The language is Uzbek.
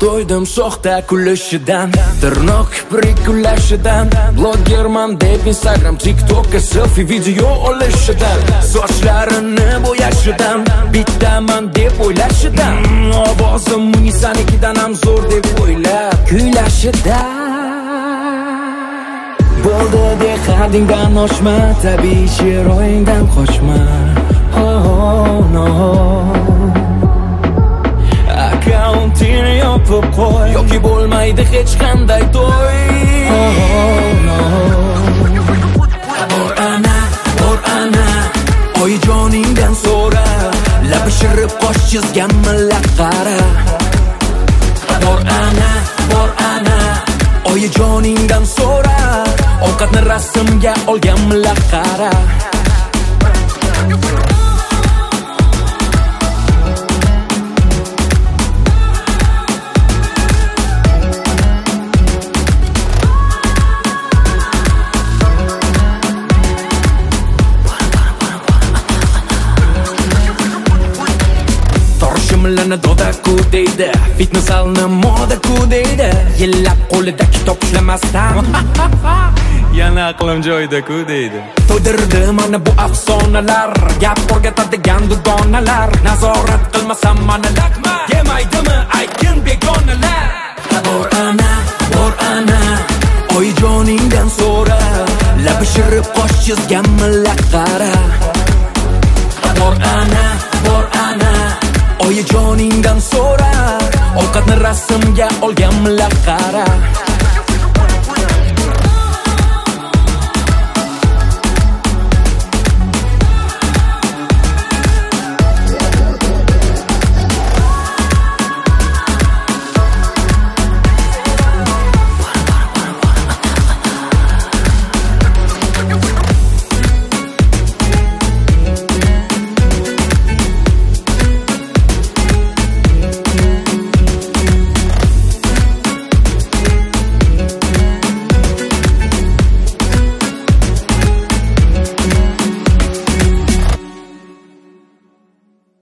to'ydim soxta kulishidan, tirnoq prikulashidan, blogerman deb Instagram, TikTokka selfie video olishidan, sochlarini bo'yashidan, bittaman deb o'ylashidan, ovozim sanikidan ham zo'r deb o'ylab kuylashidan. Bo'ldi de hadingdan oshma, tabiiy chiroyingdan qochma. Oh no, akkauntini yopib qo'y, yoki bo'lmaydi hech qanday to'y. Oh no, bor ana, oyijoningdan so'ra, labi shirib qosh chizgan millat qara. Bor ana, oyijoningdan so'ra, ovqatni rasmga olgan millat qara. Shimlani doda ku deydi, fitness zalni moda ku deydi, yillab qo'lida kitob ishlamasdan yana aqlim joyida ku deydi. To'dirdi mana bu afsonalar, gap o'rgatadigan dugonalar, nazorat qilmasam mana laqma yemaydimi aytgin begonalar. Bor ana, oyijoningdan so'ra, labi shirib qosh chizgan millat qara. Bor ana, oyijoningdan so'ra, ovqatni rasmga olgan millat qara.